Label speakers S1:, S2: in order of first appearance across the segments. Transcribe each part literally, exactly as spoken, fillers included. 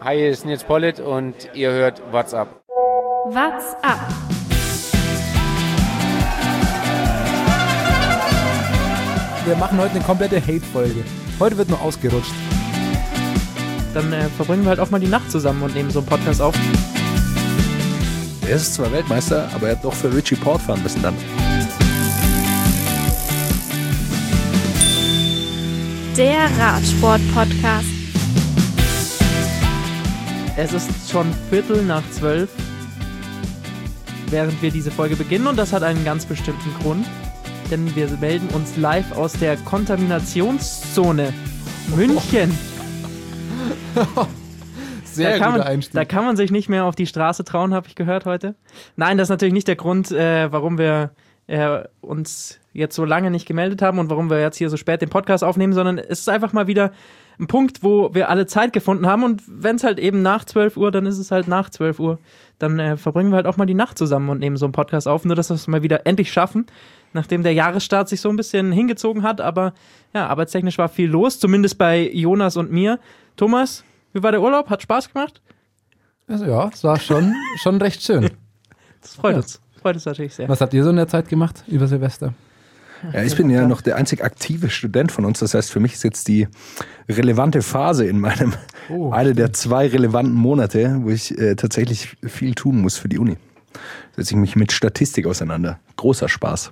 S1: Hi, hier ist Nils Pollitt und ihr hört What's Up.
S2: What's Up?
S3: Wir machen heute eine komplette Hate-Folge. Heute wird nur ausgerutscht.
S4: Dann äh, verbringen wir halt auch mal die Nacht zusammen und nehmen so einen Podcast auf.
S5: Er ist zwar Weltmeister, aber er hat doch für Richie Port fahren müssen dann.
S2: Der Radsport-Podcast.
S4: Es ist schon Viertel nach zwölf, während wir diese Folge beginnen, und das hat einen ganz bestimmten Grund, denn wir melden uns live aus der Kontaminationszone München.
S3: Sehr
S4: da, kann
S3: guter
S4: man,
S3: Einstieg.
S4: da kann man sich nicht mehr auf die Straße trauen, habe ich gehört heute. Nein, das ist natürlich nicht der Grund, äh, warum wir äh, uns jetzt so lange nicht gemeldet haben und warum wir jetzt hier so spät den Podcast aufnehmen, sondern es ist einfach mal wieder ein Punkt, wo wir alle Zeit gefunden haben, und wenn es halt eben nach zwölf Uhr, dann ist es halt nach zwölf Uhr. Dann äh, verbringen wir halt auch mal die Nacht zusammen und nehmen so einen Podcast auf, nur dass wir es mal wieder endlich schaffen, nachdem der Jahresstart sich so ein bisschen hingezogen hat, aber ja, arbeitstechnisch war viel los, zumindest bei Jonas und mir. Thomas, wie war der Urlaub? Hat Spaß gemacht?
S3: Also ja, es war schon, schon recht schön.
S4: Das freut
S3: Ja.
S4: uns. Freut uns natürlich sehr.
S3: Was habt ihr so in der Zeit gemacht über Silvester?
S5: Ja, ich bin ja noch der einzig aktive Student von uns. Das heißt, für mich ist jetzt die relevante Phase in meinem,
S3: Oh,
S5: eine der zwei relevanten Monate, wo ich äh, tatsächlich viel tun muss für die Uni. Setze ich mich mit Statistik auseinander. Großer Spaß.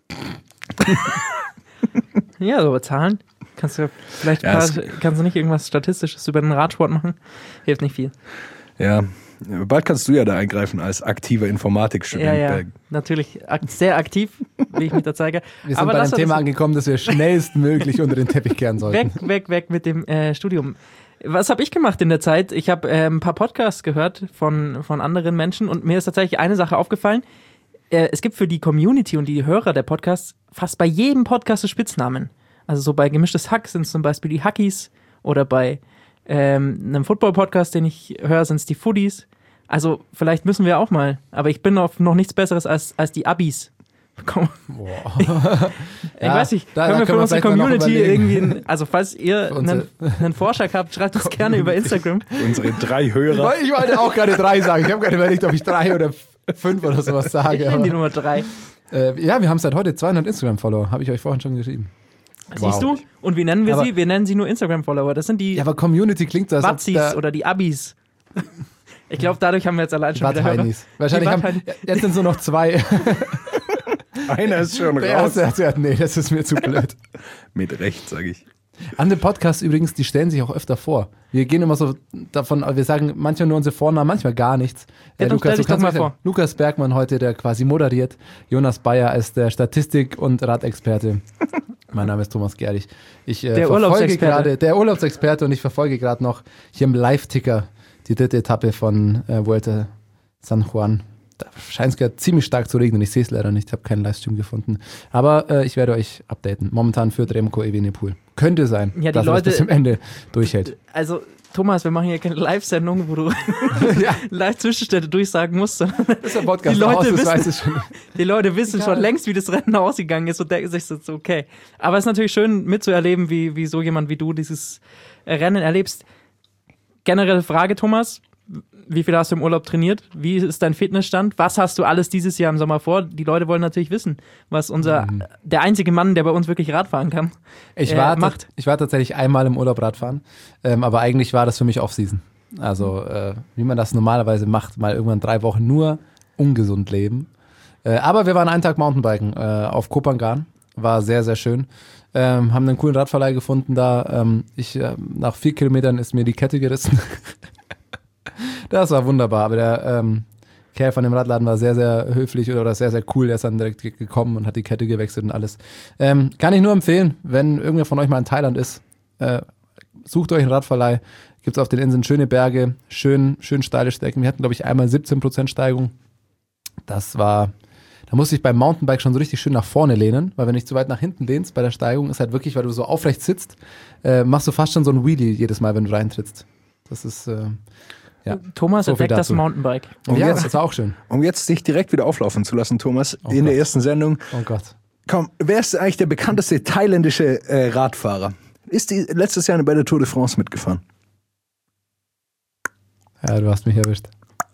S4: Ja, so Zahlen. Kannst du vielleicht
S5: Ja,
S4: paar,
S5: es-
S4: kannst du nicht irgendwas Statistisches über den Radsport machen? Hilft nicht viel.
S5: Ja, bald kannst du ja da eingreifen als aktiver Informatikstudent.
S4: Ja, ja,
S5: bei-
S4: natürlich ak- sehr aktiv, wie ich mich da zeige.
S3: Wir sind
S4: Aber
S3: bei
S4: lass
S3: dem Thema
S4: uns-
S3: angekommen, dass wir schnellstmöglich unter den Teppich kehren sollten.
S4: Weg, weg, weg mit dem äh, Studium. Was habe ich gemacht in der Zeit? Ich habe äh, ein paar Podcasts gehört von, von anderen Menschen, und mir ist tatsächlich eine Sache aufgefallen. Äh, es gibt für die Community und die Hörer der Podcasts fast bei jedem Podcast so Spitznamen. Also so bei Gemischtes Hack sind es zum Beispiel die Hackies, oder bei ähm, einem Football-Podcast, den ich höre, sind es die Foodies. Also vielleicht müssen wir auch mal, aber ich bin auf noch nichts Besseres als, als die Abis. Komm.
S3: Boah.
S4: Ich
S3: Ja,
S4: weiß nicht,
S3: da-
S4: können
S3: da
S4: wir für
S3: können wir
S4: unsere
S3: vielleicht mal noch
S4: Community
S3: überlegen.
S4: irgendwie, ein, also falls ihr
S3: Für
S4: einen,
S3: unsere-
S4: einen Vorschlag habt, schreibt uns gerne über Instagram.
S5: Unsere drei Hörer.
S3: Ich wollte auch gerade drei sagen. Ich habe gerade überlegt, ob ich drei oder fünf oder sowas
S4: Ich
S3: sage.
S4: nenne die
S3: Aber,
S4: Nummer drei.
S3: äh, ja, wir haben seit heute zweihundert Instagram-Follower. Habe ich euch vorhin schon geschrieben.
S4: Siehst du? Und wie nennen wir
S3: Aber-
S4: sie? Wir nennen sie nur Instagram-Follower. Das sind die
S3: Ja, aber Community klingt so, als ob
S4: Watzis
S3: da
S4: oder die Abis. Ich glaube, dadurch haben wir jetzt allein schon wieder Hörer.
S3: Watheinis. Wahrscheinlich
S4: Die
S3: haben,
S4: Watheinis.
S3: jetzt sind es nur noch zwei.
S5: Einer ist schon
S3: Der
S5: raus.
S3: erste hat gesagt, nee, das ist mir zu blöd.
S5: Mit Recht, sage ich.
S3: Andere Podcasts übrigens, die stellen sich auch öfter vor. Wir gehen immer so davon, wir sagen manchmal nur unsere Vornamen, manchmal gar nichts.
S4: Ja, dann stell
S3: du
S4: dich doch
S3: kannst
S4: mal
S3: sagen,
S4: vor.
S3: Lukas Bergmann heute, der quasi moderiert. Jonas Bayer ist der Statistik- und Radexperte. Mein Name ist Thomas Gerlich. Ich äh,
S4: Der
S3: verfolge
S4: Urlaubsexperte.
S3: gerade, der Urlaubsexperte, und ich verfolge gerade noch hier im Live-Ticker die dritte Etappe von äh, Vuelta San Juan. Da scheint es gerade ziemlich stark zu regnen. Ich sehe es leider nicht, ich habe keinen Livestream gefunden. Aber äh, ich werde euch updaten. Momentan führt Remco Evenepoel. Könnte sein,
S4: Ja, die
S3: dass er
S4: Leute-
S3: das bis zum Ende durchhält.
S4: Also, Thomas, wir machen hier keine Live-Sendung, wo du
S3: Ja.
S4: Live-Zwischenstädte durchsagen musst, sondern
S3: Das ist der Podcast.
S4: Die Leute
S3: aus, das
S4: wissen-
S3: weiß ich schon.
S4: die Leute wissen
S3: Egal.
S4: schon längst, wie das Rennen ausgegangen ist, und denken sich so, okay. Aber es ist natürlich schön mitzuerleben, wie, wie so jemand wie du dieses äh, Rennen erlebst. Generelle Frage, Thomas. Wie viel hast du im Urlaub trainiert? Wie ist dein Fitnessstand? Was hast du alles dieses Jahr im Sommer vor? Die Leute wollen natürlich wissen, was unser, der einzige Mann, der bei uns wirklich Rad fahren kann,
S3: Ich
S4: äh,
S3: war,
S4: macht.
S3: ich war tatsächlich einmal im Urlaub Radfahren, ähm, aber eigentlich war das für mich Off-Season. Also äh, wie man das normalerweise macht, mal irgendwann drei Wochen nur ungesund leben. Äh, aber wir waren einen Tag Mountainbiken äh, auf Kopangan, war sehr, sehr schön. Ähm, haben einen coolen Radverleih gefunden da. Ähm, ich, äh, nach vier Kilometern ist mir die Kette gerissen. Das war wunderbar, aber der ähm, Kerl von dem Radladen war sehr, sehr höflich oder sehr, sehr cool. Er ist dann direkt ge- gekommen und hat die Kette gewechselt und alles. Ähm, kann ich nur empfehlen, wenn irgendwer von euch mal in Thailand ist, äh, sucht euch einen Radverleih. Gibt es auf den Inseln schöne Berge, schön, schön steile Strecken. Wir hatten, glaube ich, einmal siebzehn Prozent Steigung. Das war, da musste ich beim Mountainbike schon so richtig schön nach vorne lehnen, weil wenn du nicht zu weit nach hinten lehnst bei der Steigung, ist halt wirklich, weil du so aufrecht sitzt, äh, machst du fast schon so ein Wheelie jedes Mal, wenn du reintrittst. Das ist, äh, ja.
S4: Thomas
S3: So viel
S4: entdeckt das
S3: dazu.
S4: Mountainbike.
S5: Und
S3: ja,
S5: jetzt-
S3: das war auch schön.
S5: Um jetzt dich direkt wieder auflaufen zu lassen, Thomas,
S3: Oh
S5: in der
S3: Gott.
S5: ersten Sendung.
S3: Oh Gott.
S5: Komm, wer ist eigentlich der bekannteste thailändische äh, Radfahrer? Ist die letztes Jahr bei der Tour de France mitgefahren?
S3: Ja, du hast mich erwischt.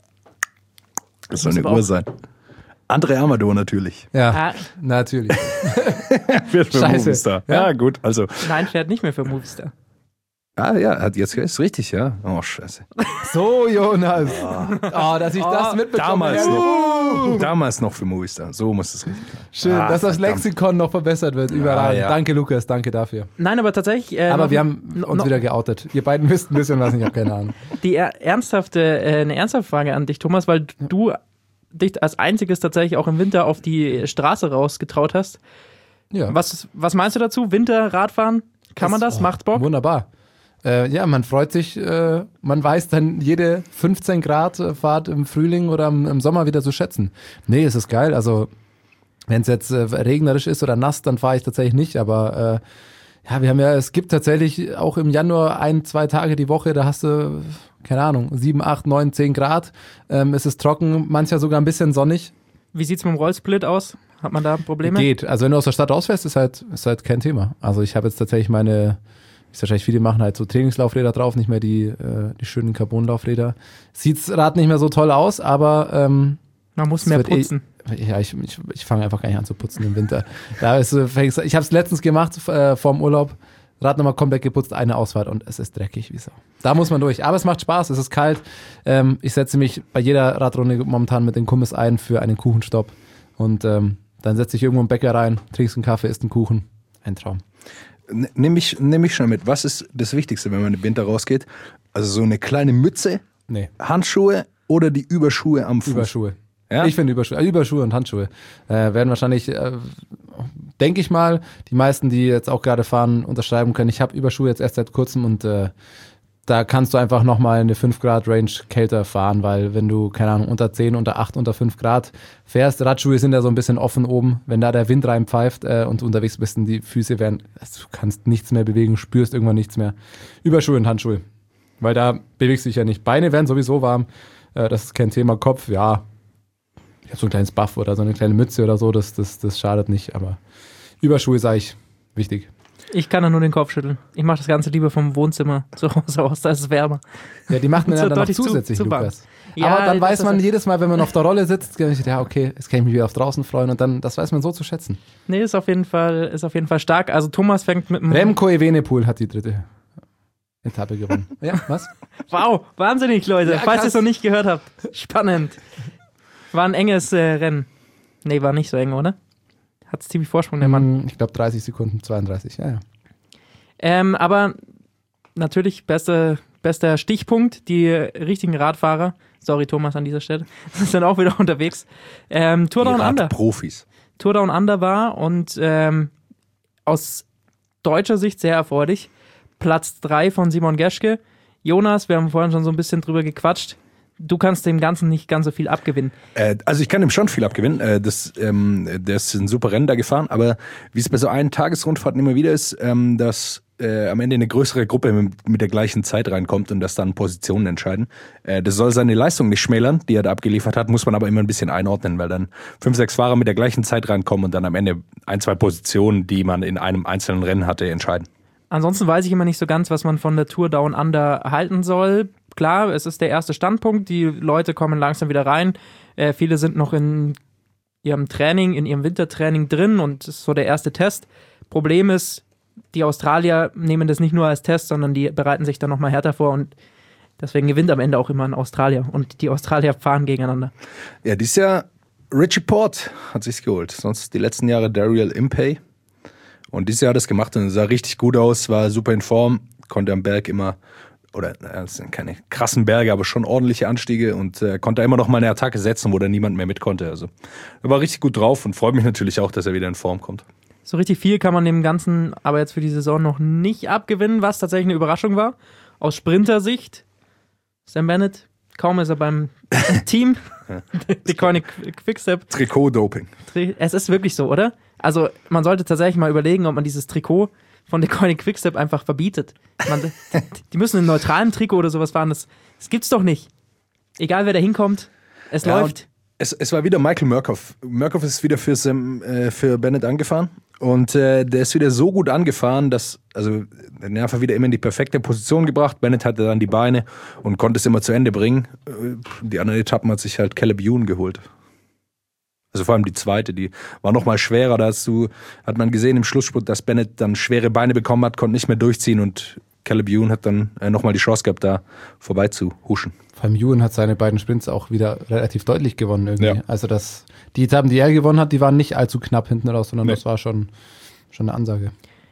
S5: Das soll eine Uhr sein. André Amador natürlich.
S3: Ja,
S4: Ah.
S3: natürlich.
S5: Wird für
S3: Scheiße.
S5: Movistar. Ja,
S3: Ja.
S5: gut, also.
S4: Nein, fährt nicht mehr für Movistar.
S5: Ah ja, hat jetzt ist richtig, ja. Oh, scheiße.
S3: So, Jonas. Oh, dass ich das mitbekomme.
S5: Damals
S3: Ja.
S5: noch. Damals noch für Movistar. So muss es richtig sein.
S3: Schön,
S5: Ah,
S3: dass das
S5: verdammt.
S3: Lexikon noch verbessert wird. Überall.
S5: Ah, ja.
S3: Danke, Lukas. Danke dafür.
S4: Nein, aber tatsächlich. Äh,
S3: Aber
S4: noch-
S3: wir haben
S4: no-
S3: uns
S4: no-
S3: wieder geoutet. Ihr beiden wisst ein bisschen was, ich habe keine Ahnung.
S4: Die er- ernsthafte, äh, eine ernsthafte Frage an dich, Thomas, weil du dich als einziges tatsächlich auch im Winter auf die Straße rausgetraut hast.
S3: Ja.
S4: Was, was meinst du dazu? Winter, Radfahren? Kann man das?
S3: oh,
S4: Macht's Bock?
S3: Wunderbar. Äh, ja, man freut sich, äh, man weiß dann jede fünfzehn Grad Fahrt im Frühling oder im, im Sommer wieder zu schätzen. Nee, es ist geil. Also, wenn es jetzt äh, regnerisch ist oder nass, dann fahre ich tatsächlich nicht. Aber äh, ja, wir haben ja, es gibt tatsächlich auch im Januar ein, zwei Tage die Woche, da hast du, keine Ahnung, sieben, acht, neun, zehn Grad. Ähm, es ist trocken, manchmal sogar ein bisschen sonnig.
S4: Wie sieht's mit dem Rollsplit aus? Hat man da Probleme?
S3: Geht. Also wenn du aus der Stadt rausfährst, ist halt, ist halt kein Thema. Also ich habe jetzt tatsächlich meine, wie es wahrscheinlich viele machen, halt so Trainingslaufräder drauf, nicht mehr die, äh, die schönen Carbonlaufräder. Sieht's Rad nicht mehr so toll aus, aber ähm,
S4: Man muss
S3: es
S4: mehr
S3: wird eh-
S4: putzen.
S3: ja, ich, ich, ich fange einfach gar nicht an zu putzen im Winter. Da ist, äh, fängst- ich habe es letztens gemacht äh, vorm Urlaub. Rad nochmal komplett geputzt, eine Ausfahrt und es ist dreckig wie Sau. Da muss man durch. Aber es macht Spaß, es ist kalt. Ähm, ich setze mich bei jeder Radrunde momentan mit den Kumpels ein für einen Kuchenstopp. Und ähm, dann setze ich irgendwo einen Bäcker rein, trinkst einen Kaffee, isst einen Kuchen. Ein Traum.
S5: N- Nimm ich, nimm ich schon mit. Was ist das Wichtigste, wenn man im Winter rausgeht? Also so eine kleine Mütze,
S3: Nee,
S5: Handschuhe oder die Überschuhe am Fuß?
S3: Überschuhe.
S5: Ja?
S3: Ich finde Überschuhe, äh, Überschuhe und Handschuhe äh, werden wahrscheinlich, äh, denke ich mal, die meisten, die jetzt auch gerade fahren, unterschreiben können. Ich habe Überschuhe jetzt erst seit kurzem und äh, da kannst du einfach nochmal eine fünf Grad Range kälter fahren, weil wenn du, keine Ahnung, unter zehn, unter acht, unter fünf Grad fährst, Radschuhe sind ja so ein bisschen offen oben, wenn da der Wind reinpfeift äh, und du unterwegs bist und die Füße werden, also du kannst nichts mehr bewegen, spürst irgendwann nichts mehr. Überschuhe und Handschuhe, weil da bewegst du dich ja nicht. Beine werden sowieso warm, äh, das ist kein Thema. Kopf, ja, ich habe so ein kleines Buff oder so eine kleine Mütze oder so, das, das, das schadet nicht, aber Überschuhe sage ich, wichtig.
S4: Ich kann da nur den Kopf schütteln. Ich mache das Ganze lieber vom Wohnzimmer zu Hause aus, da ist es wärmer.
S3: Ja, die macht man
S4: So
S3: ja dann noch
S4: deutlich zu-
S3: zusätzlich,
S4: zu warm.
S3: Lukas.
S4: Ja,
S3: aber dann
S4: das
S3: weiß
S4: ist
S3: man
S4: halt-
S3: jedes Mal, wenn man auf der Rolle sitzt, ja, okay, jetzt kann ich mich wieder auf draußen freuen und dann, das weiß man so zu schätzen.
S4: Nee, ist auf jeden Fall, ist auf jeden Fall stark. Also Thomas fängt mit dem
S3: Remco Evenepoel hat die dritte Etappe gewonnen. Ja, was?
S4: Wow, wahnsinnig, Leute.
S3: Ja,
S4: Falls ihr
S3: krass.
S4: es noch nicht gehört habt. Spannend. War ein enges äh, Rennen. Nee, war nicht so eng, oder? Hat ziemlich Vorsprung, der Mann.
S3: Hm, Ich glaube dreißig Sekunden, zweiunddreißig, ja, ja.
S4: Ähm, aber natürlich beste, bester Stichpunkt, die richtigen Radfahrer, sorry Thomas an dieser Stelle, sind auch wieder unterwegs. Ähm, Tour Down
S5: Die
S4: Under.
S5: Radprofis.
S4: Tour Down Under war und ähm, aus deutscher Sicht sehr erfreulich. Platz drei von Simon Geschke. Jonas, wir haben vorhin schon so ein bisschen drüber gequatscht. Du kannst dem Ganzen nicht ganz so viel abgewinnen.
S5: Äh, also ich kann ihm schon viel abgewinnen. Äh, das, ähm, der ist ein super Rennen da gefahren, aber wie es bei so einen Tagesrundfahrten immer wieder ist, ähm, dass äh, am Ende eine größere Gruppe mit, mit der gleichen Zeit reinkommt und das dann Positionen entscheiden. Äh, das soll seine Leistung nicht schmälern, die er da abgeliefert hat, muss man aber immer ein bisschen einordnen, weil dann fünf, sechs Fahrer mit der gleichen Zeit reinkommen und dann am Ende ein, zwei Positionen, die man in einem einzelnen Rennen hatte, entscheiden.
S4: Ansonsten weiß ich immer nicht so ganz, was man von der Tour Down Under halten soll. Klar, es ist der erste Standpunkt, die Leute kommen langsam wieder rein. Äh, viele sind noch in ihrem Training, in ihrem Wintertraining drin und das ist so der erste Test. Problem ist, die Australier nehmen das nicht nur als Test, sondern die bereiten sich dann nochmal härter vor und deswegen gewinnt am Ende auch immer ein Australier und die Australier fahren gegeneinander.
S5: Ja, dieses Jahr Richie Port hat sich's geholt. Sonst die letzten Jahre Daryl Impey. Und dieses Jahr hat er es gemacht und sah richtig gut aus, war super in Form, konnte am Berg immer, oder es sind keine krassen Berge, aber schon ordentliche Anstiege und äh, konnte immer noch mal eine Attacke setzen, wo da niemand mehr mit konnte. Also er war richtig gut drauf und freut mich natürlich auch, dass er wieder in Form kommt.
S4: So richtig viel kann man dem Ganzen aber jetzt für die Saison noch nicht abgewinnen, was tatsächlich eine Überraschung war. Aus Sprintersicht, Sam Bennett, kaum ist er beim Team, die Koenig Quickstep.
S5: Trikot-Doping.
S4: Es ist wirklich so, oder? Also man sollte tatsächlich mal überlegen, ob man dieses Trikot von der Koenig Quickstep einfach verbietet. Man, die müssen in neutralem Trikot oder sowas fahren, das, das gibt's doch nicht. Egal wer da hinkommt, es
S5: Ja,
S4: läuft.
S5: Es, es war wieder Michael Murkoff. Murkoff ist wieder für, Sam, äh, für Bennett angefahren Und äh, der ist wieder so gut angefahren, dass, also, den einfach wieder immer in die perfekte Position gebracht. Bennett hatte dann die Beine und konnte es immer zu Ende bringen. Die anderen Etappen hat sich halt Caleb Ewan geholt. Also vor allem die zweite, die war noch mal schwerer. Da hast du, hat man gesehen im Schlussspurt, dass Bennett dann schwere Beine bekommen hat, konnte nicht mehr durchziehen und Caleb Ewan hat dann äh, noch mal die Chance gehabt, da vorbei zu huschen.
S3: Vor allem Ewan hat seine beiden Sprints auch wieder relativ deutlich gewonnen irgendwie.
S5: Ja.
S3: Also das, die Etappen, die er gewonnen hat, die waren nicht allzu knapp hinten raus, sondern
S5: Nee.
S3: das war schon, schon eine Ansage.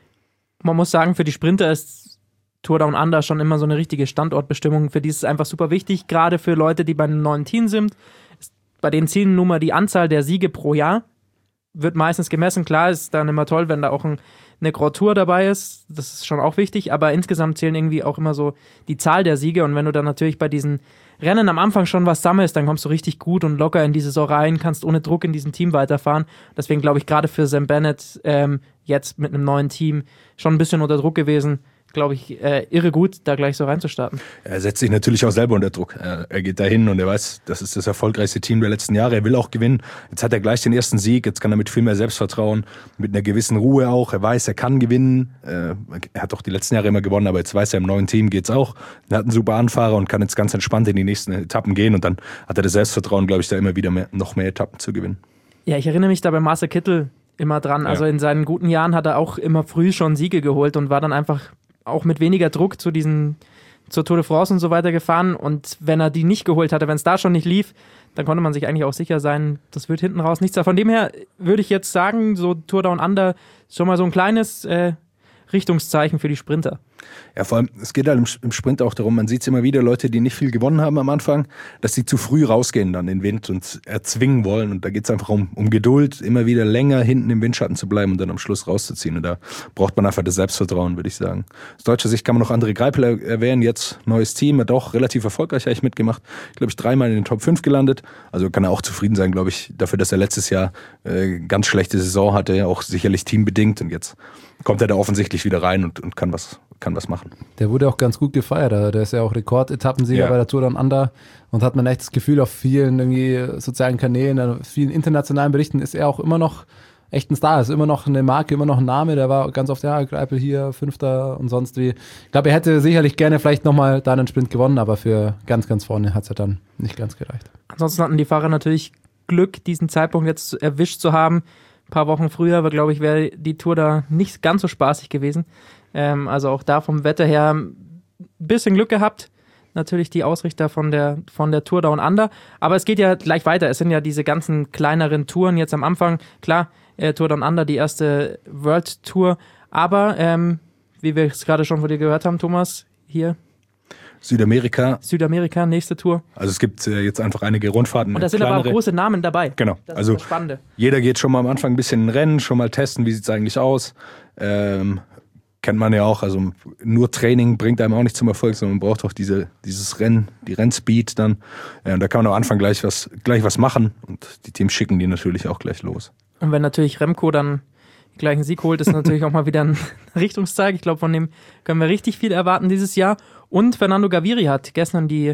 S4: Man muss sagen, für die Sprinter ist Tour Down Under schon immer so eine richtige Standortbestimmung. Für die ist es einfach super wichtig, gerade für Leute, die bei einem neuen Team sind. Bei den Zielen nun mal die Anzahl der Siege pro Jahr wird meistens gemessen. Klar ist dann immer toll, wenn da auch ein, eine Grand Tour dabei ist. Das ist schon auch wichtig, aber insgesamt zählen irgendwie auch immer so die Zahl der Siege. Und wenn du dann natürlich bei diesen Rennen am Anfang schon was sammelst, dann kommst du richtig gut und locker in die Saison rein, kannst ohne Druck in diesem Team weiterfahren. Deswegen glaube ich, gerade für Sam Bennett ähm, jetzt mit einem neuen Team schon ein bisschen unter Druck gewesen. Glaube ich, äh, irre gut, da gleich so reinzustarten.
S5: Er setzt sich natürlich auch selber unter Druck. Er, er geht dahin und er weiß, das ist das erfolgreichste Team der letzten Jahre. Er will auch gewinnen. Jetzt hat er gleich den ersten Sieg. Jetzt kann er mit viel mehr Selbstvertrauen, mit einer gewissen Ruhe auch. Er weiß, er kann gewinnen. Äh, er hat auch die letzten Jahre immer gewonnen, aber jetzt weiß er, im neuen Team geht's auch. Er hat einen super Anfahrer und kann jetzt ganz entspannt in die nächsten Etappen gehen. Und dann hat er das Selbstvertrauen, glaube ich, da immer wieder mehr, noch mehr Etappen zu gewinnen.
S4: Ja, ich erinnere mich da bei Marcel Kittel immer dran. Also
S5: Ja.
S4: in seinen guten Jahren hat er auch immer früh schon Siege geholt und war dann einfach auch mit weniger Druck zu diesen, zur Tour de France und so weiter gefahren. Und wenn er die nicht geholt hatte, wenn es da schon nicht lief, dann konnte man sich eigentlich auch sicher sein, das wird hinten raus nichts. Von dem her würde ich jetzt sagen, so Tour Down Under ist schon mal so ein kleines äh, Richtungszeichen für die Sprinter.
S5: Ja, vor allem, es geht halt im, im Sprint auch darum, man sieht es immer wieder, Leute, die nicht viel gewonnen haben am Anfang, dass sie zu früh rausgehen dann in den Wind und erzwingen wollen. Und da geht es einfach um, um Geduld, immer wieder länger hinten im Windschatten zu bleiben und dann am Schluss rauszuziehen. Und da braucht man einfach das Selbstvertrauen, würde ich sagen. Aus deutscher Sicht kann man noch André Greipel er- erwähnen, jetzt neues Team, hat auch relativ erfolgreich eigentlich mitgemacht. Glaube ich, dreimal in den Top fünf gelandet. Also kann er auch zufrieden sein, glaube ich, dafür, dass er letztes Jahr äh, ganz schlechte Saison hatte, auch sicherlich teambedingt. Und jetzt kommt er da offensichtlich wieder rein und, und kann was kann was machen.
S3: Der wurde auch ganz gut gefeiert. Also der ist ja auch Rekordetappensieger
S5: Ja.
S3: bei der Tour Down Under und hat man echt das Gefühl, auf vielen irgendwie sozialen Kanälen, auf vielen internationalen Berichten ist er auch immer noch echt ein Star. Ist immer noch eine Marke, immer noch ein Name. Der war ganz oft, ja, Greipel hier, Fünfter und sonst wie. Ich glaube, er hätte sicherlich gerne vielleicht nochmal da einen Sprint gewonnen, aber für ganz, ganz vorne hat es ja dann nicht ganz gereicht.
S4: Ansonsten hatten die Fahrer natürlich Glück, diesen Zeitpunkt jetzt erwischt zu haben. Ein paar Wochen früher, aber glaube ich, wäre die Tour da nicht ganz so spaßig gewesen. Ähm, also auch da vom Wetter her ein bisschen Glück gehabt. Natürlich die Ausrichter von der, von der Tour Down Under. Aber es geht ja gleich weiter. Es sind ja diese ganzen kleineren Touren jetzt am Anfang. Klar, äh, Tour Down Under, die erste World Tour. Aber, ähm, wie wir es gerade schon von dir gehört haben, Thomas, hier
S5: Südamerika,
S4: Südamerika, nächste Tour.
S5: also es gibt äh, jetzt einfach einige Rundfahrten.
S4: Und da sind aber auch
S5: kleinere.
S4: große Namen dabei.
S5: Genau,
S4: Das
S5: also
S4: ist das Spannende.
S5: jeder geht schon mal am Anfang ein bisschen in ein Rennen, schon mal testen, wie sieht es eigentlich aus. Ähm, kennt man ja auch, also nur Training bringt einem auch nicht zum Erfolg, sondern man braucht auch diese, dieses Rennen, die Rennspeed dann. Ja, und da kann man am Anfang gleich was, gleich was machen und die Teams schicken die natürlich auch gleich los.
S4: Und wenn natürlich Remco dann gleich einen Sieg holt, ist natürlich auch mal wieder ein Richtungszeichen. Ich glaube, von dem können wir richtig viel erwarten dieses Jahr. Und Fernando Gaviria hat gestern die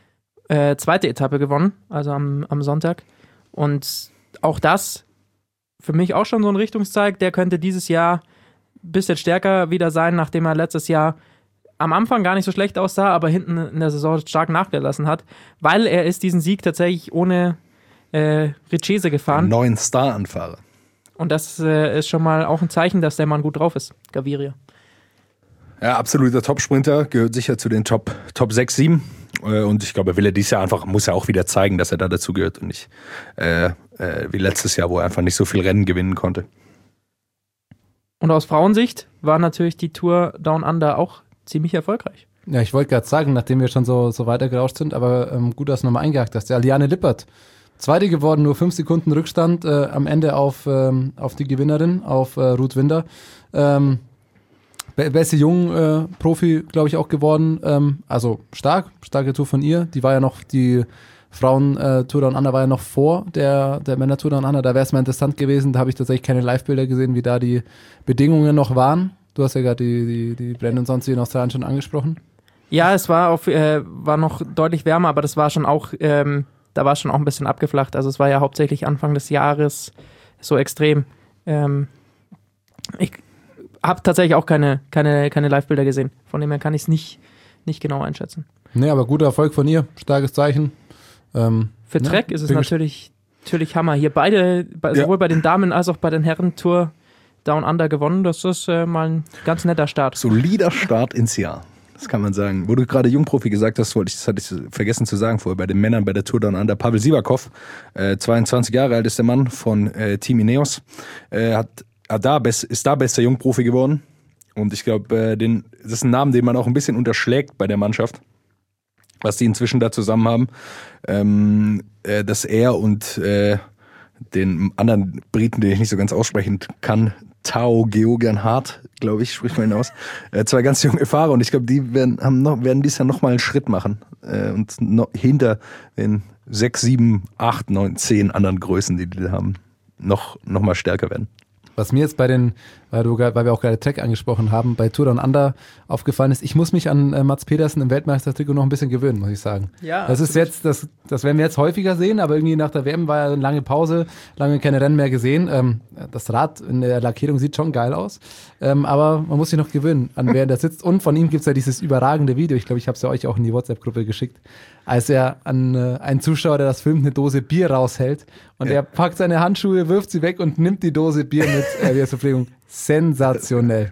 S4: äh, zweite Etappe gewonnen, also am, am Sonntag. Und auch das für mich auch schon so ein Richtungszeichen. Der könnte dieses Jahr ein bisschen stärker wieder sein, nachdem er letztes Jahr am Anfang gar nicht so schlecht aussah, aber hinten in der Saison stark nachgelassen hat, weil er ist diesen Sieg tatsächlich ohne äh, Richese gefahren.
S5: Einen neuen Star-Anfahrer.
S4: Und das äh, ist schon mal auch ein Zeichen, dass der Mann gut drauf ist, Gaviria.
S5: Ja, absoluter Top-Sprinter, gehört sicher zu den Top, Top sechs, sieben. Äh, Und ich glaube, will er dieses Jahr einfach, muss er auch wieder zeigen, dass er da dazu gehört und nicht äh, äh, wie letztes Jahr, wo er einfach nicht so viel Rennen gewinnen konnte.
S4: Und aus Frauensicht war natürlich die Tour Down Under auch ziemlich erfolgreich.
S3: Ja, ich wollte gerade sagen, nachdem wir schon so, so weitergerauscht sind, aber ähm, gut, dass du nochmal eingehakt hast. Ja, Liane Lippert, Zweite geworden, nur fünf Sekunden Rückstand äh, am Ende auf, ähm, auf die Gewinnerin, auf äh, Ruth Winder. Ähm, be- beste Jung-Profi, glaube ich, auch geworden. Ähm, also stark, starke Tour von ihr. Die war ja noch, die Frauen-Tour Down Under war ja noch vor der, der Männer-Tour Down Under. Da wäre es mal interessant gewesen. Da habe ich tatsächlich keine Live-Bilder gesehen, wie da die Bedingungen noch waren. Du hast ja gerade die, die, die Brandon Sonsi in Australien schon angesprochen.
S4: Ja, es war, auf, äh, war noch deutlich wärmer, aber das war schon auch, ähm, da war es schon auch ein bisschen abgeflacht. Also es war ja hauptsächlich Anfang des Jahres so extrem. Ähm, Ich habe tatsächlich auch keine, keine, keine Live-Bilder gesehen. Von dem her kann ich es nicht, nicht genau einschätzen.
S3: Nee, aber guter Erfolg von ihr. Starkes Zeichen. Ähm,
S4: Für
S3: ja,
S4: Trek ist es
S3: bin
S4: natürlich, natürlich Hammer. Hier beide, bei,
S5: Ja.
S4: sowohl bei den Damen als auch bei den Herren Tour Down Under gewonnen. Das ist äh, mal ein ganz netter Start.
S5: Solider Start ins Jahr. Das kann man sagen. Wo du gerade Jungprofi gesagt hast, wollte ich, das hatte ich vergessen zu sagen vorher, bei den Männern bei der Tour Down Under. Pavel Sivakov, äh, zweiundzwanzig Jahre alt ist der Mann von äh, Team Ineos, äh, hat, hat da best, ist da bester Jungprofi geworden. Und ich glaube, äh, den, das ist ein Name, den man auch ein bisschen unterschlägt bei der Mannschaft, was die inzwischen da zusammen haben. Ähm, äh, dass er und äh, den anderen Briten, den ich nicht so ganz aussprechen kann, Tao Geoghegan Hart, glaube ich, spricht man ihn aus. Äh, zwei ganz junge Fahrer und ich glaube, die werden, haben noch, werden dieses Jahr nochmal einen Schritt machen. Äh, und noch hinter den sechs, sieben, acht, neun, zehn anderen Größen, die die da haben, noch, noch mal stärker werden.
S3: Was mir jetzt bei den, weil, du, weil wir auch gerade Trek angesprochen haben, bei Tour Down Under aufgefallen ist, ich muss mich an äh, Mats Pedersen im Weltmeistertrikot noch ein bisschen gewöhnen, muss ich sagen.
S4: Ja,
S3: das ist
S4: absolut.
S3: jetzt, das, das werden wir jetzt häufiger sehen, aber irgendwie nach der W M war ja eine lange Pause, lange keine Rennen mehr gesehen. Ähm, das Rad in der Lackierung sieht schon geil aus, ähm, aber man muss sich noch gewöhnen, an wer da sitzt. Und von ihm gibt es ja dieses überragende Video, ich glaube, ich habe es ja euch auch in die WhatsApp-Gruppe geschickt, als er an äh, einen Zuschauer, der das filmt, eine Dose Bier raushält und
S5: Ja.
S3: er packt seine Handschuhe, wirft sie weg und nimmt die Dose Bier mit äh, wieder zur Verpflegung. Sensationell.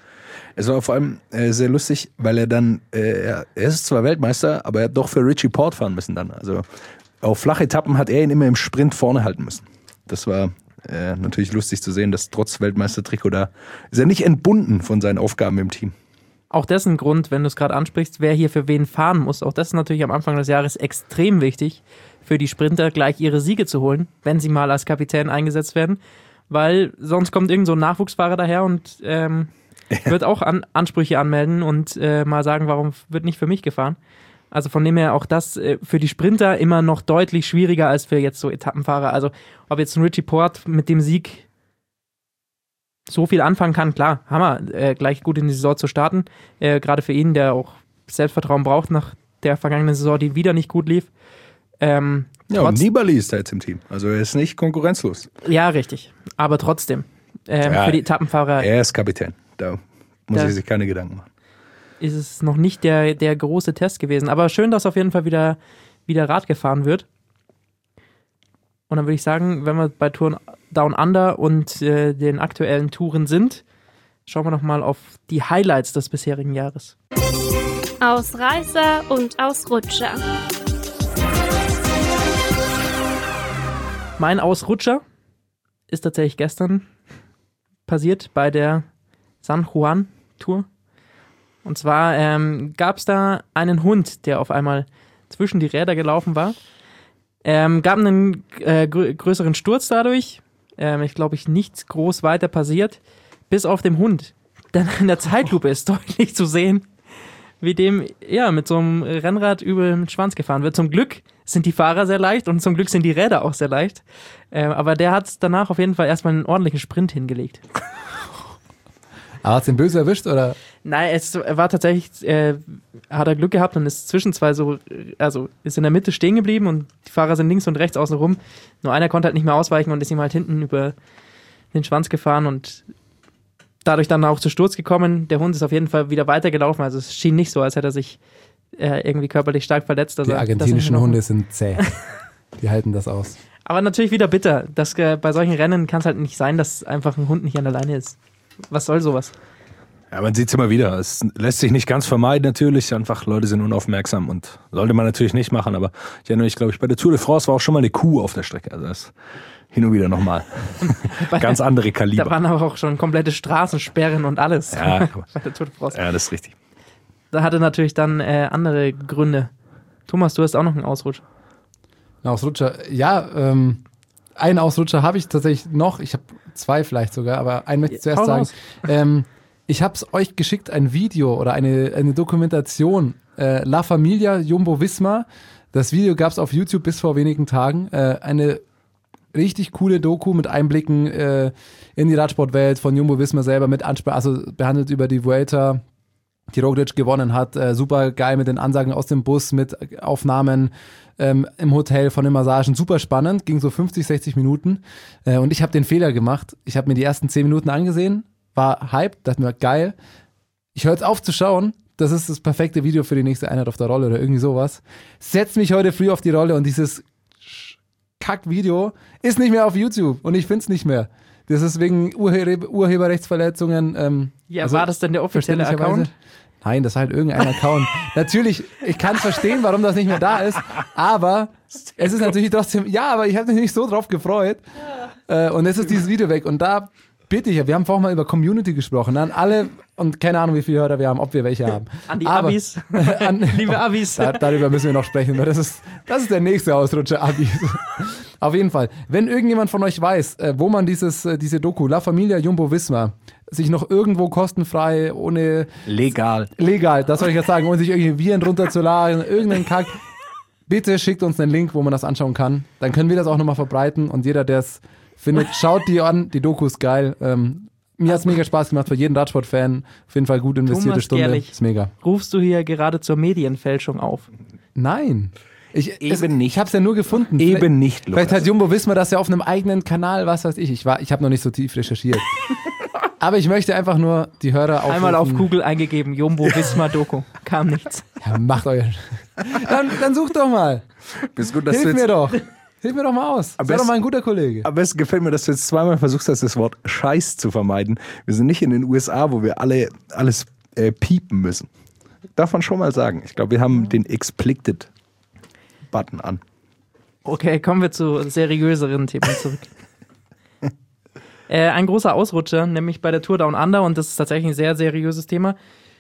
S5: Es war vor allem äh, sehr lustig, weil er dann, äh, er, er ist zwar Weltmeister, aber er hat doch für Richie Porte fahren müssen dann. Also auf flache Etappen hat er ihn immer im Sprint vorne halten müssen. Das war äh, natürlich lustig zu sehen, dass trotz Weltmeistertrikot da ist er nicht entbunden von seinen Aufgaben im Team.
S4: Auch das ein Grund, wenn du es gerade ansprichst, wer hier für wen fahren muss. Auch das ist natürlich am Anfang des Jahres extrem wichtig, für die Sprinter gleich ihre Siege zu holen, wenn sie mal als Kapitän eingesetzt werden. Weil sonst kommt irgend so ein Nachwuchsfahrer daher und ähm, wird auch an, Ansprüche anmelden und äh, mal sagen, warum wird nicht für mich gefahren. Also von dem her auch das äh, für die Sprinter immer noch deutlich schwieriger als für jetzt so Etappenfahrer. Also ob jetzt ein Richie Porte mit dem Sieg so viel anfangen kann, klar, Hammer, äh, gleich gut in die Saison zu starten. Äh, Gerade für ihn, der auch Selbstvertrauen braucht nach der vergangenen Saison, die wieder nicht gut lief. Ähm,
S5: Ja, und
S4: trotz-
S5: Nibali ist da jetzt im Team. Also er ist nicht konkurrenzlos.
S4: ja, richtig. Aber trotzdem, ähm,
S5: Ja,
S4: für die Etappenfahrer
S5: Er ist Kapitän. Da muss
S4: Ja.
S5: er sich keine Gedanken machen.
S4: ist es noch nicht der, der große Test gewesen. Aber schön, dass auf jeden Fall wieder, wieder Rad gefahren wird. Und dann würde ich sagen, wenn wir bei Touren Down Under und äh, den aktuellen Touren sind, schauen wir noch mal auf die Highlights des bisherigen Jahres.
S2: Ausreißer und Ausrutscher.
S4: Mein Ausrutscher ist tatsächlich gestern passiert bei der San Juan Tour. Und zwar ähm, gab es da einen Hund, der auf einmal zwischen die Räder gelaufen war. Ähm, gab einen äh, grö- größeren Sturz dadurch. Ähm, ich glaube, ich nichts groß weiter passiert, bis auf dem Hund. Denn in der Zeitlupe ist deutlich zu sehen, wie dem ja mit so einem Rennrad über den Schwanz gefahren wird. Zum Glück sind die Fahrer sehr leicht und zum Glück sind die Räder auch sehr leicht. Ähm, aber der hat danach auf jeden Fall erstmal einen ordentlichen Sprint hingelegt.
S3: Aber hat es den böse erwischt, oder?
S4: Nein, es war tatsächlich, äh, hat er Glück gehabt und ist zwischen zwei so, also ist in der Mitte stehen geblieben und die Fahrer sind links und rechts außen rum. Nur einer konnte halt nicht mehr ausweichen und ist ihm halt hinten über den Schwanz gefahren und dadurch dann auch zu Sturz gekommen. Der Hund ist auf jeden Fall wieder weitergelaufen, also es schien nicht so, als hätte er sich äh, irgendwie körperlich stark verletzt. Also,
S3: Die argentinischen Hunde sind zäh. Die halten das aus.
S4: Aber natürlich wieder bitter. Das, äh, bei solchen Rennen kann es halt nicht sein, dass einfach ein Hund nicht an der Leine ist. Was soll sowas?
S5: Ja, man sieht es immer wieder. Es lässt sich nicht ganz vermeiden natürlich. Einfach, Leute sind unaufmerksam und sollte man natürlich nicht machen. Aber ich erinnere mich, glaube ich, bei der Tour de France war auch schon mal eine Kuh auf der Strecke. Also das hin und wieder nochmal. Ganz andere Kaliber.
S4: Da waren aber auch schon komplette Straßensperren und alles.
S5: Ja,
S4: bei der Tour de France.
S5: ja, das ist richtig.
S4: Da hatte natürlich dann äh, andere Gründe. Thomas, du hast auch noch einen Ausrutsch.
S3: Ein Ausrutscher, ja, ähm, einen Ausrutscher habe ich tatsächlich noch. Ich habe zwei vielleicht sogar, aber einen möchte ich zuerst
S4: Hau
S3: sagen.
S4: raus.
S3: Ähm, ich habe es euch geschickt, ein Video oder eine, eine Dokumentation. Äh, La Familia Jumbo-Visma. Das Video gab es auf YouTube bis vor wenigen Tagen. Äh, eine richtig coole Doku mit Einblicken äh, in die Radsportwelt von Jumbo-Visma selber, mit Ansprache, also behandelt über die Vuelta, die Roglic gewonnen hat. Äh, super geil mit den Ansagen aus dem Bus, mit Aufnahmen ähm, im Hotel von den Massagen. Super spannend, ging so fünfzig, sechzig Minuten. Äh, und ich habe den Fehler gemacht. Ich habe mir die ersten zehn Minuten angesehen war hyped, dachte mir, geil. Ich höre jetzt auf zu schauen, das ist das perfekte Video für die nächste Einheit auf der Rolle oder irgendwie sowas. Setz mich heute früh auf die Rolle und dieses Kack-Video ist nicht mehr auf YouTube und ich finde es nicht mehr. Das ist wegen Urhe- Urheberrechtsverletzungen. Ähm,
S4: Ja,
S3: also
S4: war das denn der offizielle Account?
S3: Nein, das ist halt irgendein Account. Natürlich, ich kann verstehen, warum das nicht mehr da ist, aber es ist natürlich trotzdem, ja, aber ich habe mich nicht so drauf gefreut. Äh, und jetzt ist dieses Video weg und da bitte ich, wir haben vorhin mal über Community gesprochen, an alle, und keine Ahnung, wie viele Hörer wir haben, ob wir welche haben.
S4: An die
S3: aber,
S4: Abis.
S3: an,
S4: Liebe Abis.
S3: Da, darüber müssen wir noch sprechen, weil das ist, das ist der nächste Ausrutscher, Abis. Auf jeden Fall, wenn irgendjemand von euch weiß, äh, wo man dieses, äh, diese Doku La Familia Jumbo-Visma sich noch irgendwo kostenfrei, ohne...
S5: Legal.
S3: Legal, das soll ich jetzt sagen, ohne sich irgendwie Viren runterzuladen, irgendeinen Kack. Bitte schickt uns einen Link, wo man das anschauen kann. Dann können wir das auch nochmal verbreiten und jeder, der es findet, schaut die an. Die Doku ist geil. Ähm, mir hat es mega Spaß gemacht, für jeden Radsport-Fan. Auf jeden Fall gut investierte
S4: Thomas
S3: Stunde.
S4: Gerlich.
S3: Ist mega.
S4: Rufst du hier gerade zur Medienfälschung auf?
S3: Nein. Ich,
S5: Eben
S3: es,
S5: nicht.
S3: Ich habe es ja nur gefunden.
S5: Eben
S3: vielleicht,
S5: nicht, Lukas.
S3: Vielleicht hat Jumbo Visma das ja auf einem eigenen Kanal, was weiß ich. Ich, war- ich habe noch nicht so tief recherchiert. Aber ich möchte einfach nur die Hörer aufrufen.
S4: Einmal auf Google eingegeben, Jumbo Visma Doku. Kam nichts.
S3: Ja, macht euer... Dann, dann sucht doch mal.
S5: Bist gut, dass
S3: Hilf
S5: du
S3: mir
S5: jetzt,
S3: doch. Hilf mir doch mal aus.
S5: Am
S3: Sei doch
S5: besten-
S3: mal ein guter Kollege.
S5: Am besten gefällt mir, dass du jetzt zweimal versuchst hast, das Wort Scheiß zu vermeiden. Wir sind nicht in den U S A, wo wir alle alles äh, piepen müssen. Darf man schon mal sagen. Ich glaube, wir haben den Explicit-Button an.
S4: Okay, kommen wir zu seriöseren Themen zurück. äh, ein großer Ausrutscher, nämlich bei der Tour Down Under, und das ist tatsächlich ein sehr seriöses Thema.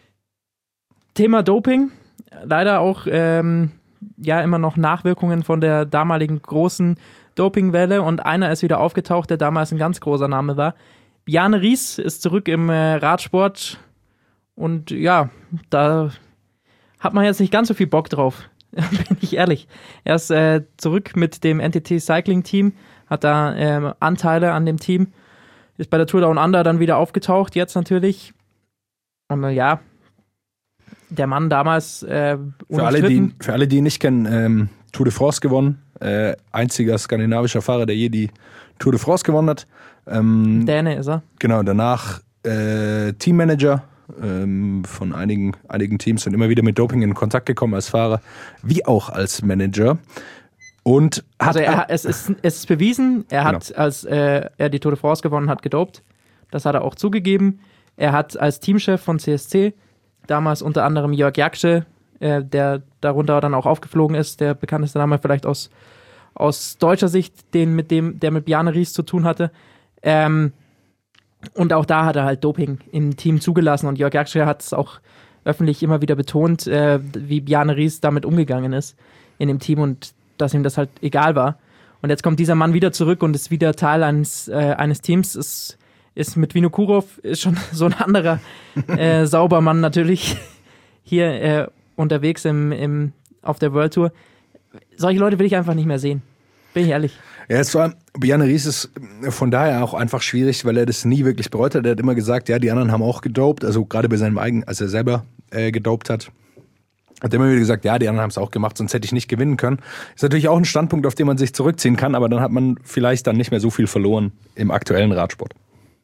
S4: Thema Doping. Leider auch ähm, ja immer noch Nachwirkungen von der damaligen großen Dopingwelle, und einer ist wieder aufgetaucht, der damals ein ganz großer Name war. Bjarne Ries ist zurück im äh, Radsport, und ja, da hat man jetzt nicht ganz so viel Bock drauf, bin ich ehrlich. Er ist äh, zurück mit dem N T T Cycling Team, hat da äh, Anteile an dem Team, ist bei der Tour Down Under dann wieder aufgetaucht, jetzt natürlich. Und, äh, ja, der Mann damals äh,
S5: Für alle, die, für alle, die ihn nicht kennen, ähm, Tour de France gewonnen. Äh, einziger skandinavischer Fahrer, der je die Tour de France gewonnen hat. Ähm,
S4: Däne ist er.
S5: Genau, danach äh, Teammanager ähm, von einigen, einigen Teams und immer wieder mit Doping in Kontakt gekommen als Fahrer, wie auch als Manager. Und hat
S4: Also er, es, ist, es ist bewiesen, er hat,
S5: Genau.
S4: als äh, er die Tour de France gewonnen hat, gedopt. Das hat er auch zugegeben. Er hat als Teamchef von C S C damals unter anderem Jörg Jaksche, äh, der darunter dann auch aufgeflogen ist, der bekannteste Name vielleicht aus, aus deutscher Sicht, den mit dem, der mit Bjarne Ries zu tun hatte. Ähm, und auch da hat er halt Doping im Team zugelassen, und Jörg Jaksche hat es auch öffentlich immer wieder betont, äh, wie Bjarne Ries damit umgegangen ist in dem Team und dass ihm das halt egal war. Und jetzt kommt dieser Mann wieder zurück und ist wieder Teil eines, äh, eines Teams, ist ist mit Vinokurov ist schon so ein anderer äh, Saubermann natürlich hier äh, unterwegs im, im, auf der World Tour. Solche Leute will ich einfach nicht mehr sehen. Bin ich ehrlich.
S5: Ja, es war, Bjarne Ries ist von daher auch einfach schwierig, weil er das nie wirklich bereut hat. Er hat immer gesagt, ja, die anderen haben auch gedopt, also gerade bei seinem eigenen, als er selber äh, gedopt hat, hat er immer wieder gesagt, ja, die anderen haben es auch gemacht, sonst hätte ich nicht gewinnen können. Ist natürlich auch ein Standpunkt, auf den man sich zurückziehen kann, aber dann hat man vielleicht dann nicht mehr so viel verloren im aktuellen Radsport.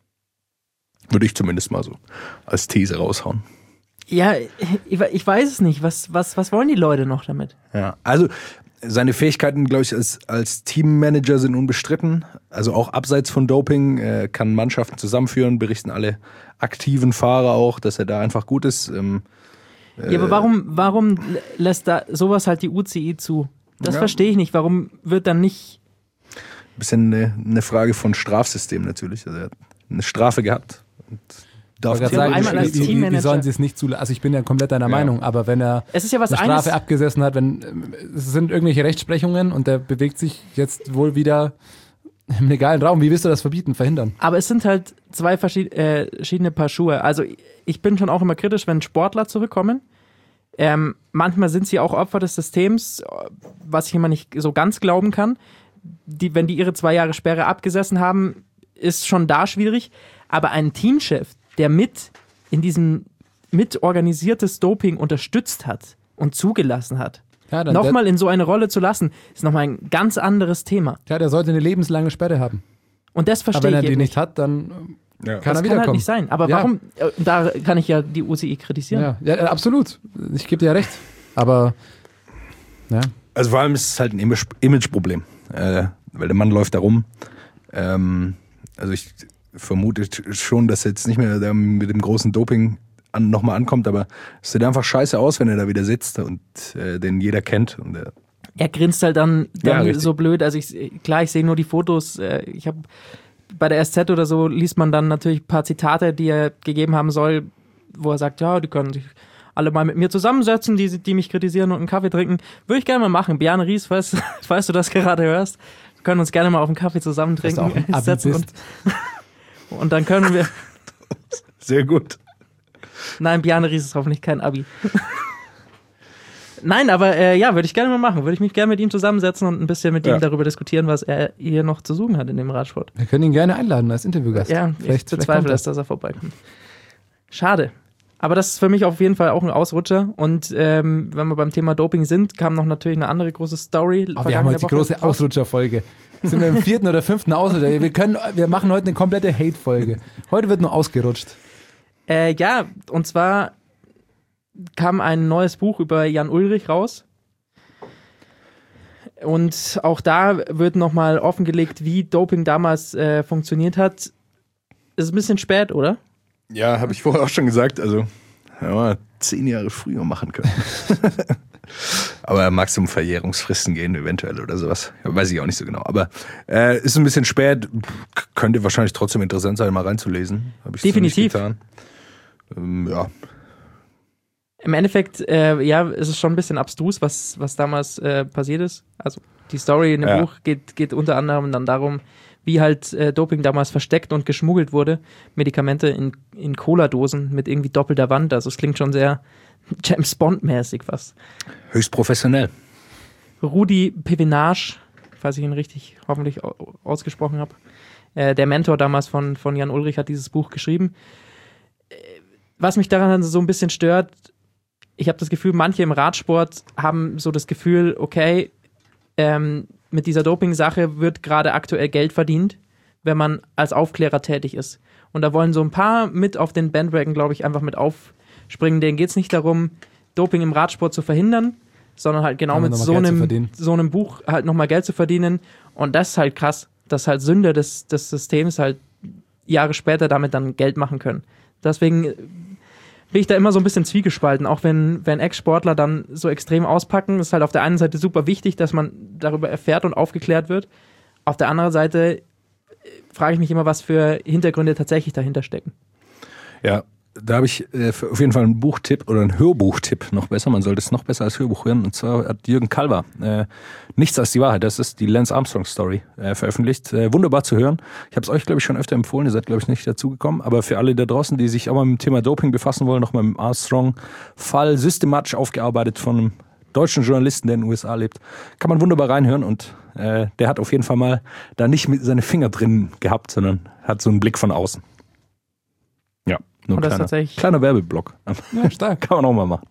S5: Würde ich zumindest mal so als These raushauen.
S4: Ja, ich, ich weiß es nicht. Was, was, was wollen die Leute noch damit?
S5: Ja, also seine Fähigkeiten, glaube ich, als, als Teammanager sind unbestritten. Also auch abseits von Doping äh, kann Mannschaften zusammenführen, berichten alle aktiven Fahrer auch, dass er da einfach gut ist. Ähm, äh,
S4: Ja, aber warum, warum lässt da sowas halt die U C I zu? Das
S5: Ja.
S4: verstehe ich nicht. Warum wird dann nicht...
S5: Bisschen eine, eine Frage von Strafsystem natürlich. Also er hat eine Strafe gehabt. Und darf
S3: Ich wollte
S5: die-
S3: gerade
S4: einmal als
S3: sagen, wie, wie, wie
S4: Teammanager-
S3: sollen sie es nicht zulassen? Also ich bin ja komplett deiner
S5: Ja.
S3: Meinung, aber wenn er
S4: Es ist ja was
S3: eine Strafe
S4: eines...
S3: abgesessen hat, wenn ähm, es sind irgendwelche Rechtsprechungen und der bewegt sich jetzt wohl wieder im legalen Raum. Wie willst du das verbieten, verhindern?
S4: Aber es sind halt zwei verschied äh, verschiedene Paar Schuhe. Also ich bin schon auch immer kritisch, wenn Sportler zurückkommen. Ähm, manchmal sind sie auch Opfer des Systems, was ich immer nicht so ganz glauben kann. Die, wenn die ihre zwei Jahre Sperre abgesessen haben, ist schon da schwierig. Aber ein Teamchef, der mit in diesem mit organisiertes Doping unterstützt hat und zugelassen hat,
S3: Ja, dann
S4: nochmal in so eine Rolle zu lassen, ist nochmal ein ganz anderes Thema.
S3: der, ja, der sollte eine lebenslange Sperre haben.
S4: Und das
S3: Aber
S4: verstehe
S3: wenn er
S4: ich
S3: die
S4: eben
S3: nicht hat, dann
S5: Ja.
S3: Kann
S4: das
S3: er
S4: kann halt
S3: wiederkommen.
S4: nicht sein. Aber
S3: Ja.
S4: warum? äh, Da kann ich ja die U C I kritisieren.
S3: Ja, ja, absolut. Ich gebe dir ja recht. Aber, ja.
S5: Also vor allem ist es halt ein Image- Image-Problem, äh, weil der Mann läuft da rum. Ähm, also ich vermute schon, dass er jetzt nicht mehr da mit dem großen Doping an, nochmal ankommt, aber es sieht einfach scheiße aus, wenn er da wieder sitzt und äh, den jeder kennt. Und, äh,
S4: Er grinst halt dann,
S5: Ja,
S4: dann
S5: richtig.
S4: so blöd. Also ich, klar, ich sehe nur die Fotos. äh, Ich habe bei der S Z oder so liest man dann natürlich ein paar Zitate, die er gegeben haben soll, wo er sagt, ja, die können sich alle mal mit mir zusammensetzen, die, die mich kritisieren und einen Kaffee trinken. Würde ich gerne mal machen. Bjarne Ries, falls, falls du das gerade hörst, wir können uns gerne mal auf einen Kaffee zusammen
S3: Dass du
S4: trinken.
S3: auch ein Abi
S4: setzen
S3: bist.
S4: und, und dann können wir.
S5: sehr gut.
S4: Nein, Bjarne Ries ist hoffentlich kein Abi. Nein, aber äh, ja, würde ich gerne mal machen. Würde ich mich gerne mit ihm zusammensetzen und ein bisschen mit
S5: Ja.
S4: ihm darüber diskutieren, was er hier noch zu suchen hat in dem Radsport.
S3: Wir können ihn gerne einladen als Interviewgast.
S4: Ja,
S3: vielleicht,
S4: ich bezweifle
S3: vielleicht
S4: es, dass er vorbeikommt. Schade. Aber das ist für mich auf jeden Fall auch ein Ausrutscher. Und ähm, wenn wir beim Thema Doping sind, kam noch natürlich eine andere große Story.
S3: Oh, wir haben heute die große Ausrutscherfolge. Sind wir im vierten oder fünften Ausrutscher? Wir, können, wir machen heute eine komplette Hate-Folge. Heute wird nur ausgerutscht.
S4: Äh, ja, und zwar kam ein neues Buch über Jan Ullrich raus. Und auch da wird nochmal offengelegt, wie Doping damals äh, funktioniert hat. Ist ein bisschen spät, oder?
S5: Ja, habe ich vorher auch schon gesagt. Also, ja, mal zehn Jahre früher machen können. Aber mag es um Verjährungsfristen gehen, eventuell oder sowas. Ja, weiß ich auch nicht so genau. Aber äh, ist ein bisschen spät. K- könnte wahrscheinlich trotzdem interessant sein, mal reinzulesen. Hab ich so
S4: Definitiv.
S5: nicht getan. Ähm, ja.
S4: Im Endeffekt, äh, ja, ist es schon ein bisschen abstrus, was, was damals äh, passiert ist. Also die Story in dem
S5: Ja.
S4: Buch geht, geht unter anderem dann darum, wie halt äh, Doping damals versteckt und geschmuggelt wurde. Medikamente in, in Cola-Dosen mit irgendwie doppelter Wand. Also es klingt schon sehr James Bond-mäßig was.
S5: Höchst professionell.
S4: Rudi Pevenage, falls ich ihn richtig hoffentlich au- ausgesprochen habe, äh, der Mentor damals von, von Jan Ullrich, hat dieses Buch geschrieben. Äh, was mich daran so ein bisschen stört, ich habe das Gefühl, manche im Radsport haben so das Gefühl, okay, ähm, mit dieser Doping-Sache wird gerade aktuell Geld verdient, wenn man als Aufklärer tätig ist. Und da wollen so ein paar mit auf den Bandwagon, glaube ich, einfach mit aufspringen. Denen geht es nicht darum, Doping im Radsport zu verhindern, sondern halt genau
S3: Aber
S4: mit
S3: nochmal
S4: so
S3: Geld zu
S4: einem,
S3: verdienen.
S4: so einem Buch halt nochmal Geld zu verdienen. Und das ist halt krass, dass halt Sünder des, des Systems halt Jahre später damit dann Geld machen können. Deswegen bin ich da immer so ein bisschen zwiegespalten, auch wenn, wenn Ex-Sportler dann so extrem auspacken. Ist halt auf der einen Seite super wichtig, dass man darüber erfährt und aufgeklärt wird. Auf der anderen Seite äh, frage ich mich immer, was für Hintergründe tatsächlich dahinter stecken.
S5: Ja, da habe ich äh, für- auf jeden Fall einen Buchtipp oder einen Hörbuchtipp noch besser. Man sollte es noch besser als Hörbuch hören. Und zwar hat Jürgen Kalver äh, Nichts als die Wahrheit. Das ist die Lance Armstrong Story äh, veröffentlicht. Äh, wunderbar zu hören. Ich habe es euch, glaube ich, schon öfter empfohlen. Ihr seid, glaube ich, nicht dazugekommen. Aber für alle da draußen, die sich auch mal mit dem Thema Doping befassen wollen, noch mal mit dem Armstrong-Fall systematisch aufgearbeitet von einem deutschen Journalisten, der in den U S A lebt, kann man wunderbar reinhören. Und äh, der hat auf jeden Fall mal da nicht mit seine Finger drin gehabt, sondern hat so einen Blick von außen. Ja, nur
S4: Und
S5: ein
S4: das
S5: kleiner,
S4: tatsächlich-
S5: kleiner Werbeblock.
S3: Ja, stark.
S5: Kann man auch mal machen.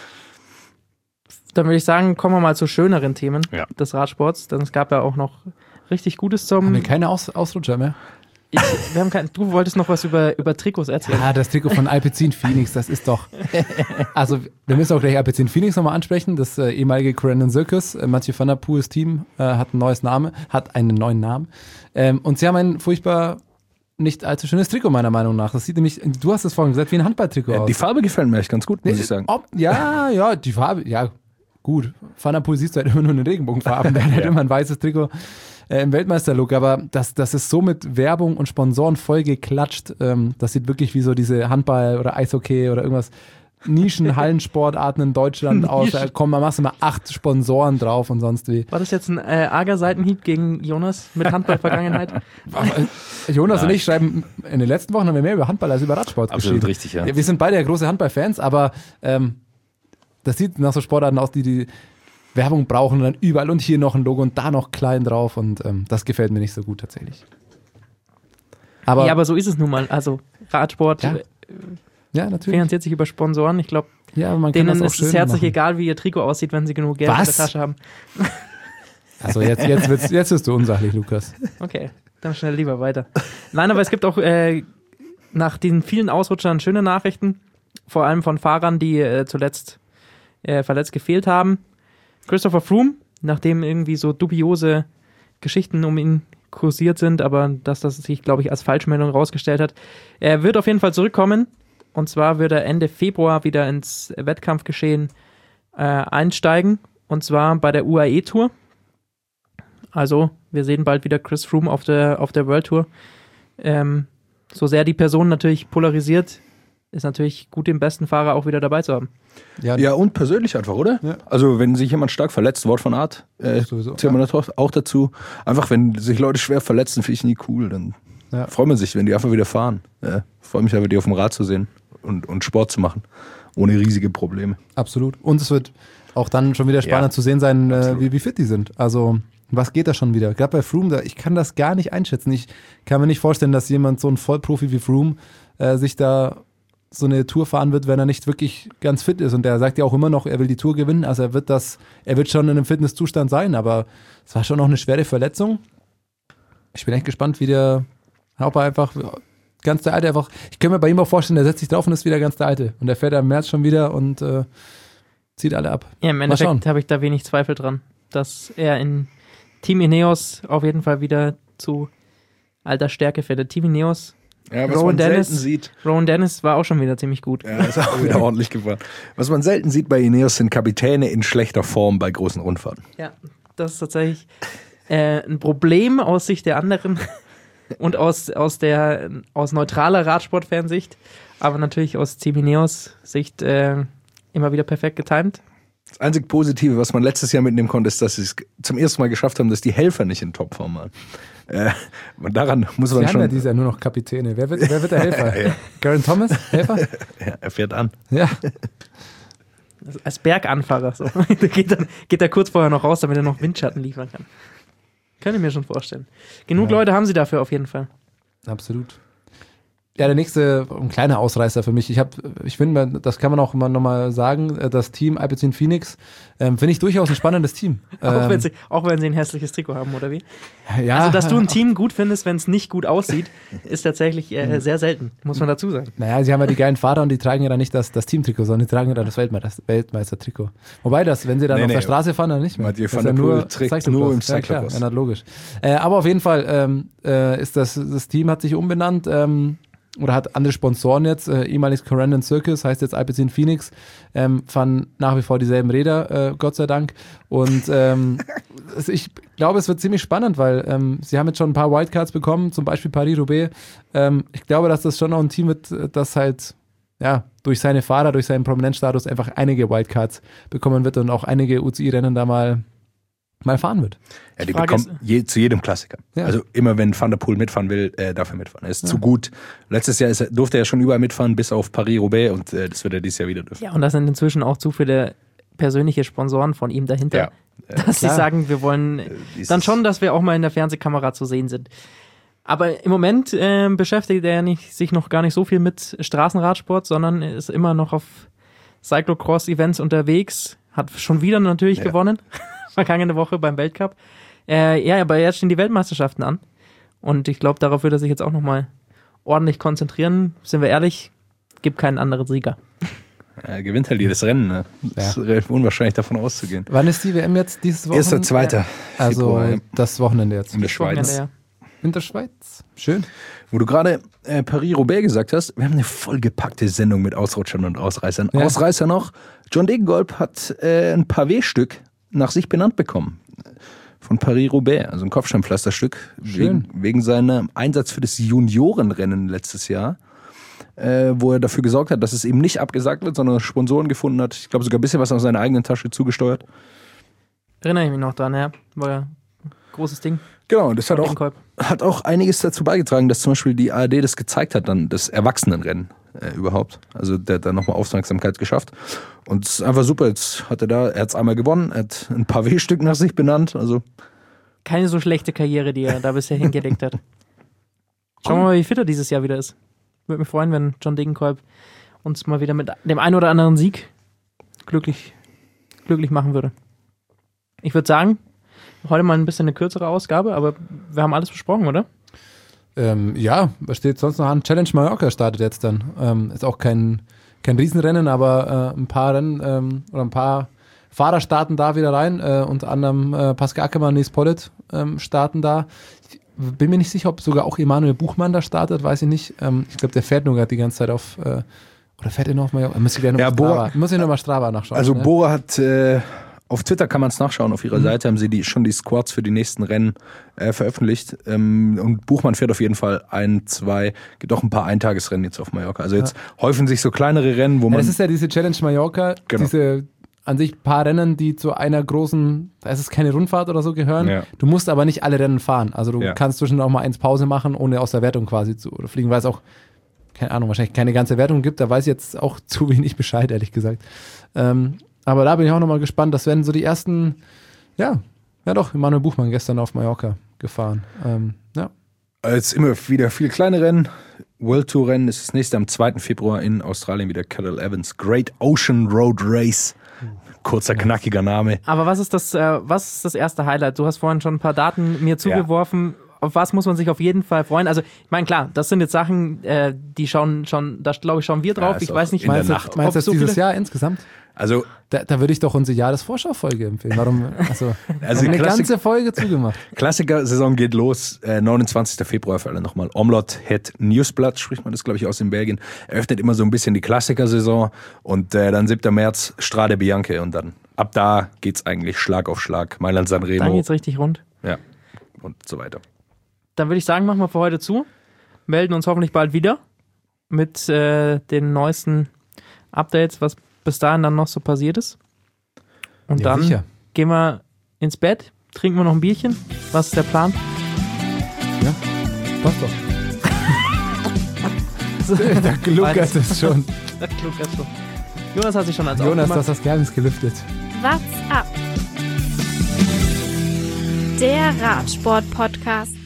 S4: Dann würde ich sagen, kommen wir mal zu schöneren Themen
S5: Ja.
S4: des Radsports. Denn es gab ja auch noch richtig Gutes zum...
S3: Haben wir keine Aus Ausrutscher mehr?
S4: Ich, wir haben kein, du wolltest noch was über, über Trikots erzählen.
S3: Ah, das Trikot von Alpecin Phoenix, das ist doch. Also, wir müssen auch gleich Alpecin Phoenix nochmal ansprechen. Das äh, ehemalige Corendon Circus, äh, Mathieu van der Poels Team, äh, hat ein neues Name, hat einen neuen Namen. Ähm, und sie haben ein furchtbar nicht allzu schönes Trikot, meiner Meinung nach. Das sieht nämlich, du hast es vorhin gesagt, wie ein Handballtrikot
S5: Ja,
S3: aus.
S5: die Farbe gefällt mir echt ganz gut, muss ich sagen.
S3: Ob, ja, ja, die Farbe, ja, gut. Van der Poel siehst du halt immer nur in den Regenbogenfarben, der hat halt
S5: Ja.
S3: immer ein weißes Trikot äh, im Weltmeisterlook, aber das, das ist so mit Werbung und Sponsoren voll geklatscht. Ähm, das sieht wirklich wie so diese Handball- oder Eishockey oder irgendwas Nischen-Hallensportarten in Deutschland aus. Da kommen, man machst immer acht Sponsoren drauf und sonst wie.
S4: War das jetzt ein äh, arger Seitenhieb gegen Jonas mit Handball-Vergangenheit?
S3: Aber, äh, Jonas und ich schreiben, in den letzten Wochen haben wir mehr über Handball als über Radsport
S5: Absolut
S3: geschrieben.
S5: richtig, ja.
S3: Ja, wir sind beide ja große Handballfans, aber ähm, das sieht nach so Sportarten aus, die die Werbung brauchen und dann überall und hier noch ein Logo und da noch klein drauf und ähm, das gefällt mir nicht so gut tatsächlich. Aber,
S4: Ja, aber so ist es nun mal. Also Radsport
S3: Ja,
S4: äh,
S3: ja natürlich.
S4: finanziert sich über Sponsoren. Ich glaube,
S3: Ja, aber man kann
S4: denen
S3: das auch
S4: ist es
S3: schön
S4: herzlich
S3: machen.
S4: egal, wie ihr Trikot aussieht, wenn sie genug Geld in
S3: Was?
S4: der Tasche haben.
S3: Also jetzt, jetzt, wird's, jetzt wirst du unsachlich, Lukas.
S4: Okay, dann schnell lieber weiter. Nein, aber es gibt auch äh, nach den vielen Ausrutschern schöne Nachrichten, vor allem von Fahrern, die äh, zuletzt äh, verletzt gefehlt haben. Christopher Froome, nachdem irgendwie so dubiose Geschichten um ihn kursiert sind, aber dass das sich, glaube ich, als Falschmeldung rausgestellt hat. Er wird auf jeden Fall zurückkommen, und zwar wird er Ende Februar wieder ins Wettkampfgeschehen äh, einsteigen, und zwar bei der U A E-Tour. Also, wir sehen bald wieder Chris Froome auf der, auf der World Tour. Ähm, so sehr die Person natürlich polarisiert, ist natürlich gut, den besten Fahrer auch wieder dabei zu haben.
S3: Ja,
S5: Ja, und persönlich einfach, oder?
S3: Ja.
S5: Also, wenn sich jemand stark verletzt, Wort von Art, äh,
S3: Sowieso,
S5: zählt man das auch dazu. Einfach, wenn sich Leute schwer verletzen, finde ich nie cool. Dann
S3: Ja.
S5: freut man sich, wenn die einfach wieder fahren. Ja, freue mich einfach, die auf dem Rad zu sehen und, und Sport zu machen. Ohne riesige Probleme.
S3: absolut. Und es wird auch dann schon wieder spannend
S5: Ja,
S3: zu sehen sein, äh,
S5: absolut.
S3: wie, wie fit die sind. Also, was geht da schon wieder? Gerade bei Froome, da, ich kann das gar nicht einschätzen. Ich kann mir nicht vorstellen, dass jemand, so ein Vollprofi wie Froome, äh, sich da so eine Tour fahren wird, wenn er nicht wirklich ganz fit ist. Und er sagt ja auch immer noch, er will die Tour gewinnen. Also er wird das, er wird schon in einem Fitnesszustand sein, aber es war schon noch eine schwere Verletzung. Ich bin echt gespannt, wie der Hauper einfach, ganz der Alte einfach, ich kann mir bei ihm auch vorstellen, der setzt sich drauf und ist wieder ganz der Alte. Und der fährt im März schon wieder und äh, zieht alle ab.
S4: Ja, im
S3: Mal schauen.
S4: Endeffekt habe ich da wenig Zweifel dran, dass er in Team Ineos auf jeden Fall wieder zu alter Stärke findet. Team Ineos,
S5: Ja, was
S4: Rowan
S5: man
S4: Dennis.
S5: selten sieht.
S4: Rowan Dennis war auch schon wieder ziemlich gut.
S5: Ja, ist auch wieder ordentlich gefahren. Was man selten sieht bei Ineos sind Kapitäne in schlechter Form bei großen Rundfahrten.
S4: Ja, das ist tatsächlich äh, ein Problem aus Sicht der anderen und aus, aus der aus neutraler Radsportfansicht, aber natürlich aus Team Ineos Sicht äh, immer wieder perfekt getimt.
S5: Das einzig Positive, was man letztes Jahr mitnehmen konnte, ist, dass sie es zum ersten Mal geschafft haben, dass die Helfer nicht in Topform waren. Äh, und daran muss man
S3: Wir haben ja
S5: schon...
S3: dieses Jahr nur noch Kapitäne. Wer wird, wer wird der Helfer?
S5: Ja.
S3: Geraint Thomas, Helfer?
S5: Ja, er fährt an.
S3: Ja.
S4: Also als Berganfahrer. So. Der geht, dann, geht er kurz vorher noch raus, damit er noch Windschatten liefern kann. Kann ich mir schon vorstellen. Genug
S3: Ja.
S4: Leute haben sie dafür auf jeden Fall.
S3: Absolut. Ja, der nächste, ein kleiner Ausreißer für mich. Ich habe, ich finde, das kann man auch immer nochmal sagen, das Team Alpecin Phoenix ähm, finde ich durchaus ein spannendes Team.
S4: Auch,
S3: ähm,
S4: wenn sie, auch wenn sie ein hässliches Trikot haben, oder wie?
S3: ja,
S4: Also, dass du ein Team gut findest, wenn es nicht gut aussieht, ist tatsächlich äh, sehr selten, muss man dazu sagen.
S3: Naja, sie haben ja die geilen Fahrer und die tragen ja dann nicht das, das Teamtrikot, sondern die tragen ja dann das Weltmeister, Weltmeistertrikot. Wobei das, wenn sie dann
S5: Nee,
S3: auf
S5: nee.
S3: der Straße fahren, dann nicht mehr.
S5: Mathieu
S3: Das
S5: van
S3: ist ja
S5: der Poel
S3: nur
S5: trägt
S3: Cyclocross.
S5: nur im
S3: Ja, klar,
S5: Cyclocross.
S3: ja, na, logisch. Äh, aber auf jeden Fall ähm, äh, ist das, das Team hat sich umbenannt, ähm, oder hat andere Sponsoren jetzt, äh, ehemaliges Corendon Circus, heißt jetzt Alpecin Phoenix, ähm, fahren nach wie vor dieselben Räder, äh, Gott sei Dank. Und ähm, es- ich glaube, es wird ziemlich spannend, weil ähm, sie haben jetzt schon ein paar Wildcards bekommen, zum Beispiel Paris-Roubaix. Ähm, ich glaube, dass das schon noch ein Team wird, äh, das halt ja, durch seine Fahrer, durch seinen Prominenzstatus einfach einige Wildcards bekommen wird und auch einige U C I-Rennen da mal, mal fahren wird.
S5: Ja, die
S4: Frage
S5: bekommen je, zu jedem Klassiker.
S3: Ja.
S5: Also immer, wenn Van der Poel mitfahren will, äh, darf er mitfahren. Er ist zu gut. Letztes Jahr ist er, durfte er schon überall mitfahren, bis auf Paris-Roubaix und äh, das wird er dieses Jahr wieder dürfen.
S4: Ja, und da sind inzwischen auch zu viele persönliche Sponsoren von ihm dahinter,
S5: Ja,
S4: dass sie
S3: klar.
S4: sagen, wir wollen
S5: dieses-
S4: dann schon, dass wir auch mal in der Fernsehkamera zu sehen sind. Aber im Moment äh, beschäftigt er nicht, sich noch gar nicht so viel mit Straßenradsport, sondern ist immer noch auf Cyclocross-Events unterwegs. Hat schon wieder natürlich
S5: Ja.
S4: gewonnen, vergangene Woche beim Weltcup. Äh, ja, aber jetzt stehen die Weltmeisterschaften an. Und ich glaube, darauf wird er sich jetzt auch nochmal ordentlich konzentrieren. Sind wir ehrlich, gibt keinen anderen Sieger.
S5: Er gewinnt halt jedes Rennen. Ne? Das ist relativ unwahrscheinlich davon auszugehen.
S3: Wann ist die W M jetzt dieses Wochenende?
S5: Erster, zweiter
S3: Also
S5: Februar, ja.
S3: das Wochenende jetzt.
S5: in der Schweiz.
S4: Wochenende, ja.
S3: In der Schweiz. Schön.
S5: Wo du gerade äh, Paris-Roubaix gesagt hast, wir haben eine vollgepackte Sendung mit Ausrutschern und Ausreißern.
S3: Ja.
S5: Ausreißer noch, John Degenkolb hat äh, ein Pavé-Stück nach sich benannt bekommen. Von Paris-Roubaix, also ein Kopfsteinpflasterstück,
S3: Schön.
S5: wegen, wegen seinem Einsatz für das Juniorenrennen letztes Jahr, äh, wo er dafür gesorgt hat, dass es eben nicht abgesagt wird, sondern Sponsoren gefunden hat. Ich glaube sogar ein bisschen was aus seiner eigenen Tasche zugesteuert.
S4: Erinnere ich mich noch dran, ja. War ja ein großes Ding.
S5: Genau, und das hat auch,
S4: Degenkolb.
S5: hat auch einiges dazu beigetragen, dass zum Beispiel die A R D das gezeigt hat, dann das Erwachsenenrennen äh, überhaupt. Also der hat da nochmal Aufmerksamkeit geschafft. Und es ist einfach super, jetzt hat er da, er hat es einmal gewonnen, er hat ein Pavé-Stück nach sich benannt, also
S4: Keine so schlechte Karriere, die er da bisher hingelegt hat. Schauen wir mal, wie fit er dieses Jahr wieder ist. Würde mich freuen, wenn John Degenkolb uns mal wieder mit dem einen oder anderen Sieg glücklich, glücklich machen würde. Ich würde sagen, heute mal ein bisschen eine kürzere Ausgabe, aber wir haben alles besprochen, oder?
S3: Ähm, ja, was steht sonst noch an? Challenge Mallorca startet jetzt dann. Ähm, ist auch kein, kein Riesenrennen, aber äh, ein paar Rennen ähm, oder ein paar Fahrer starten da wieder rein. Äh, unter anderem äh, Pascal Ackermann, Nils Pollitt ähm, starten da. Ich bin mir nicht sicher, ob sogar auch Emanuel Buchmann da startet, weiß ich nicht. Ähm, ich glaube, der fährt nur gerade die ganze Zeit auf, äh, oder fährt er noch auf Mallorca? Muss ich gleich noch
S5: Ja,
S3: mal
S5: Bora-
S3: Strava, muss ich noch mal Strava nachschauen.
S5: Also
S3: ne?
S5: Bora hat, äh, auf Twitter kann man es nachschauen, auf ihrer
S3: Mhm.
S5: Seite haben sie die, schon die Squads für die nächsten Rennen äh, veröffentlicht. Ähm, und Buchmann fährt auf jeden Fall ein, zwei, gibt auch ein paar Eintagesrennen jetzt auf Mallorca. Also jetzt häufen sich so kleinere Rennen, wo
S3: Ja,
S5: man...
S3: das ist ja diese Challenge Mallorca,
S5: Genau.
S3: diese an sich paar Rennen, die zu einer großen, da ist es keine Rundfahrt oder so gehören.
S5: Ja.
S3: Du musst aber nicht alle Rennen fahren. Also du
S5: Ja.
S3: kannst zwischendurch auch mal eins Pause machen, ohne aus der Wertung quasi zu oder fliegen, weil es auch, keine Ahnung, wahrscheinlich keine ganze Wertung gibt. Da weiß ich jetzt auch zu wenig Bescheid, ehrlich gesagt. Ähm, aber da bin ich auch nochmal gespannt. Das werden so die ersten, ja, ja doch, Emanuel Buchmann gestern auf Mallorca gefahren. Ähm, ja.
S5: Jetzt immer wieder viele kleine Rennen. World Tour Rennen ist das nächste am zweiten Februar in Australien wieder. Cadel Evans Great Ocean Road Race. Kurzer, knackiger Name.
S4: Aber was ist das, äh, was ist das erste Highlight? Du hast vorhin schon ein paar Daten mir zugeworfen. Auf was muss man sich auf jeden Fall freuen? Also, ich meine, klar, das sind jetzt Sachen, äh, die schauen schon, da glaube ich, schauen wir drauf.
S5: Ja, ist
S4: ich
S5: auch
S4: weiß nicht,
S5: in der
S3: Meinst du,
S5: Nacht.
S3: meinst du
S4: ob
S3: das
S4: so
S3: dieses
S4: viele-
S3: Jahr insgesamt?
S5: Also,
S3: Da, da würde ich doch unsere Jahresvorschau-Folge empfehlen. Warum? Also,
S5: Also
S3: eine
S5: Klassik-
S3: ganze Folge zugemacht.
S5: Klassiker-Saison geht los, äh, neunundzwanzigsten Februar für alle nochmal. Omlot Het Nieuwsblad, spricht man das, glaube ich, aus in Belgien. Eröffnet immer so ein bisschen die Klassiker-Saison und äh, dann siebten März Strade Bianche und dann ab da geht's eigentlich Schlag auf Schlag. Mailand San
S4: dann
S5: Remo
S4: geht's richtig rund.
S5: ja, und so weiter.
S4: Dann würde ich sagen, machen wir für heute zu. Melden uns hoffentlich bald wieder mit äh, den neuesten Updates, was bis dahin dann noch so passiert ist. Und
S3: Ja,
S4: dann
S3: sicher.
S4: gehen wir ins Bett, trinken wir noch ein Bierchen. Was ist der Plan?
S3: Ja, passt doch. Da gluckert es schon.
S4: Jonas hat sich schon als
S3: Jonas, du
S4: aufgemacht.
S3: hast das Geheimnis gelüftet.
S2: What's up? Der Radsport-Podcast.